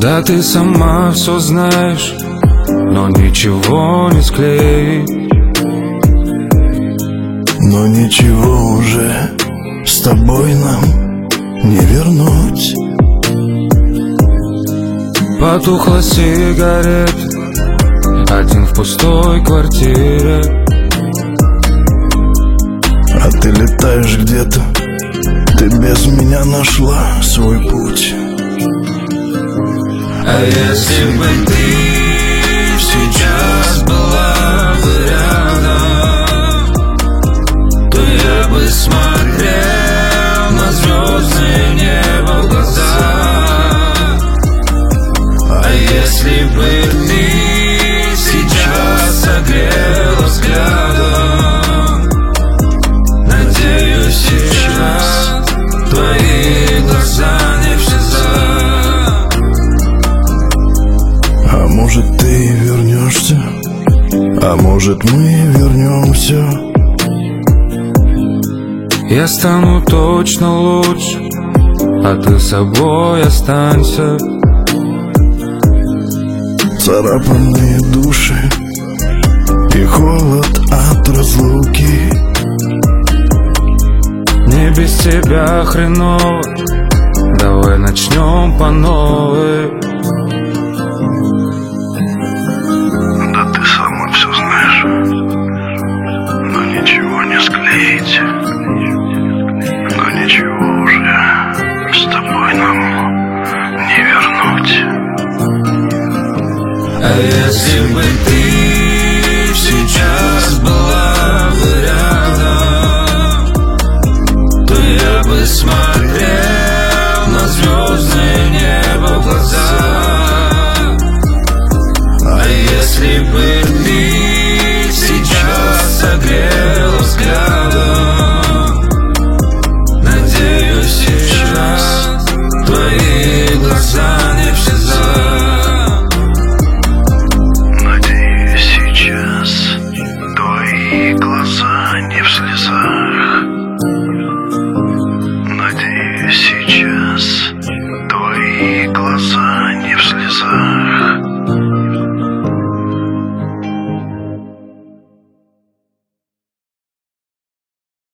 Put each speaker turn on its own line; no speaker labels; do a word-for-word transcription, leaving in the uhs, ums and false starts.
Да ты сама все знаешь, но ничего не склеить.
Но ничего уже с тобой нам не вернуть.
Потухла сигарет, один в пустой квартире.
А ты летаешь где-то, ты без меня нашла свой путь.
А если бы ты сейчас была бы рядом, то я бы смотрел на звездное небо в глаза. А если бы ты сейчас согрела взглядом, надеюсь, сейчас твои глаза не в слезах.
А может ты вернешься, а может мы вернемся.
Я стану точно лучше, а ты собой останься.
Царапанные души и холод от разлуки.
Мне без тебя хреново, давай начнем по новой.
Да ты сама все знаешь, но ничего не склеить. Но ничего уже с тобой нам не вернуть.
А если бы ты сейчас была бы рядом, то я бы смотрел